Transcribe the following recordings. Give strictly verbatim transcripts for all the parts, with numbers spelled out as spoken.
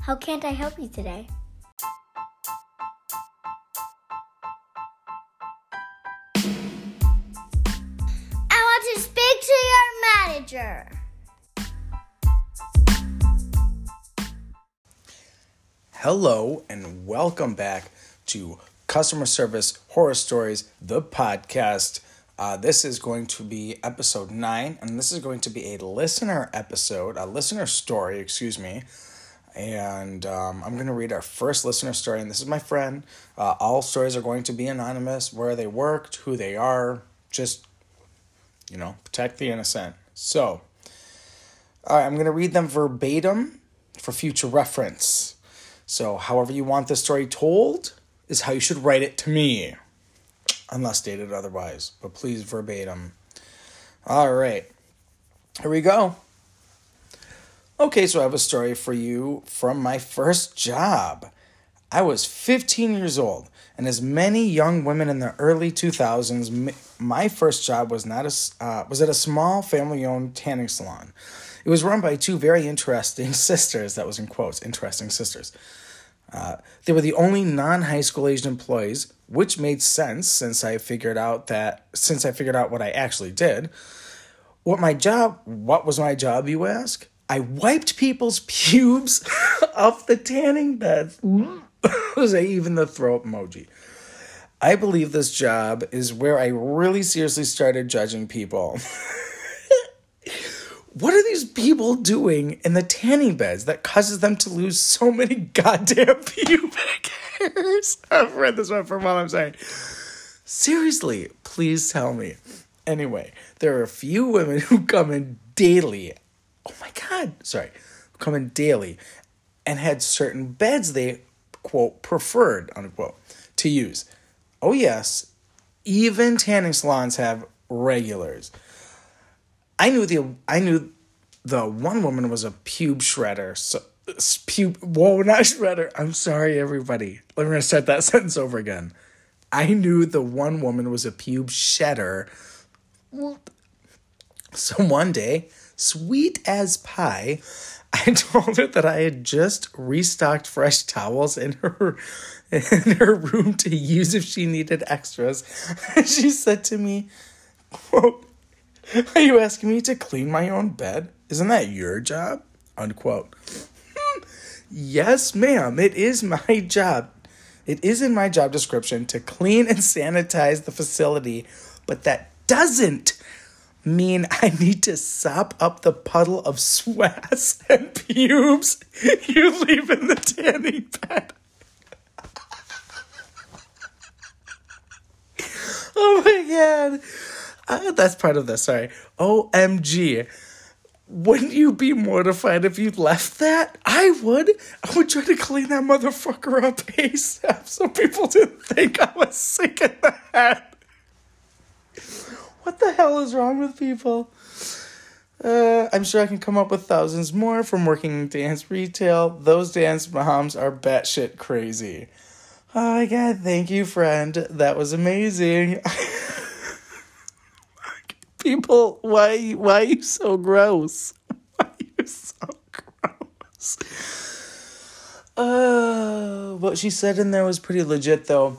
How can't I help you today? I want to speak to your manager. Hello and welcome back to Customer Service Horror Stories, the podcast. Uh, this is going to be episode nine, and this is going to be a listener episode, a listener story, excuse me. And um, I'm going to read our first listener story, and this is my friend. Uh, all stories are going to be anonymous, where they worked, who they are, just, you know, protect the innocent. So, all right, I'm going to read them verbatim for future reference. So, however you want the story told is how you should write it to me, unless stated otherwise. But please, verbatim. All right, here we go. Okay, so I have a story for you from my first job. I was fifteen years old, and as many young women in the early two thousands, my first job was not a, uh, was at a small family-owned tanning salon. It was run by two very interesting sisters. That was in quotes, interesting sisters. Uh, they were the only non-high school aged employees, which made sense since I figured out that since I figured out what I actually did. What my job? What was my job? You ask. I wiped people's pubes off the tanning beds. Was even the throw up emoji. I believe this job is where I really seriously started judging people. What are these people doing in the tanning beds that causes them to lose so many goddamn pubic hairs? I've read this one for a while, I'm saying. Seriously, please tell me. Anyway, there are a few women who come in daily. Oh my God, sorry. Come in daily and had certain beds they, quote, preferred, unquote, to use. Oh yes, even tanning salons have regulars. I knew the I knew the one woman was a pube shredder. So pube, whoa, not shredder. I'm sorry, everybody. Let me start that sentence over again. I knew the one woman was a pube shedder. So one day, sweet as pie, I told her that I had just restocked fresh towels in her in her room to use if she needed extras. And she said to me, quote, "Are you asking me to clean my own bed? Isn't that your job?" Unquote. Yes, ma'am, it is my job. It is in my job description to clean and sanitize the facility, but that doesn't mean I need to sop up the puddle of swass and pubes you leave in the tanning bed. Oh my God. Uh, that's part of this, sorry. O M G. Wouldn't you be mortified if you left that? I would. I would try to clean that motherfucker up ASAP so people didn't think I was sick in the head. What the hell is wrong with people? Uh, I'm sure I can come up with thousands more from working in dance retail. Those dance moms are batshit crazy. Oh my God, thank you, friend. That was amazing. People, why, why are you so gross? Why are you so gross? Uh, what she said in there was pretty legit, though.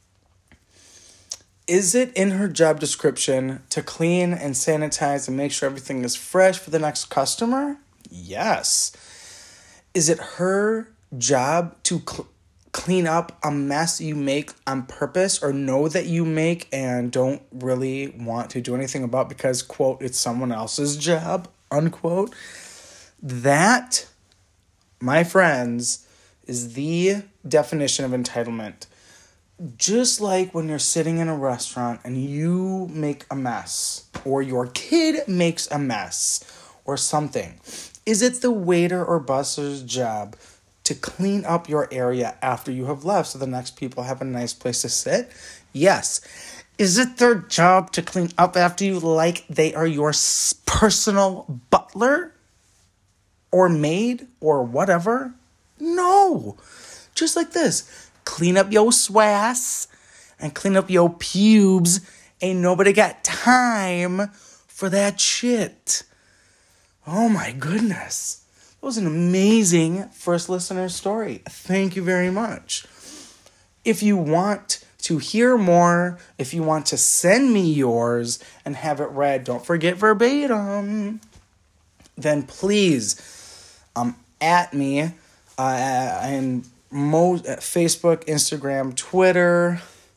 Is it in her job description to clean and sanitize and make sure everything is fresh for the next customer? Yes. Is it her job to cl- clean up a mess you make on purpose or know that you make and don't really want to do anything about because, quote, it's someone else's job, unquote? That, my friends, is the definition of entitlement. Just like when you're sitting in a restaurant and you make a mess, or your kid makes a mess, or something. Is it the waiter or busser's job to clean up your area after you have left so the next people have a nice place to sit? Yes. Is it their job to clean up after you like they are your personal butler? Or maid? Or whatever? No. Just like this. Clean up your swass and clean up your pubes. Ain't nobody got time for that shit. Oh my goodness. was an amazing first listener story. Thank you very much. If you want to hear more, if you want to send me yours and have it read, don't forget verbatim, then please um, at me uh, and mo- at Facebook, Instagram, Twitter,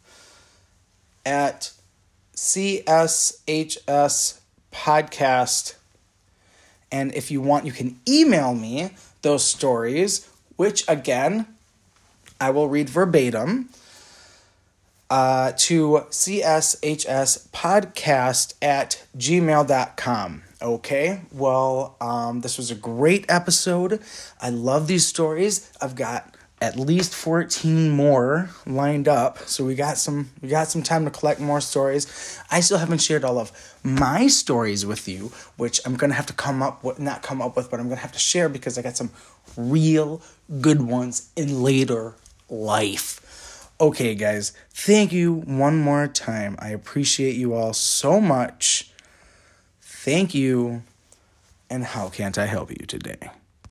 at C S H S Podcast. And if you want, you can email me those stories, which again, I will read verbatim, uh, to C S H S podcast at gmail dot com. Okay, well, um, this was a great episode. I love these stories. I've got at least fourteen more lined up, so we got some we got some time to collect more stories. I still haven't shared all of my stories with you, which I'm gonna have to come up with, not come up with, but I'm gonna have to share because I got some real good ones in later life. Okay, guys, thank you one more time. I appreciate you all so much. Thank you, and how can't I help you today?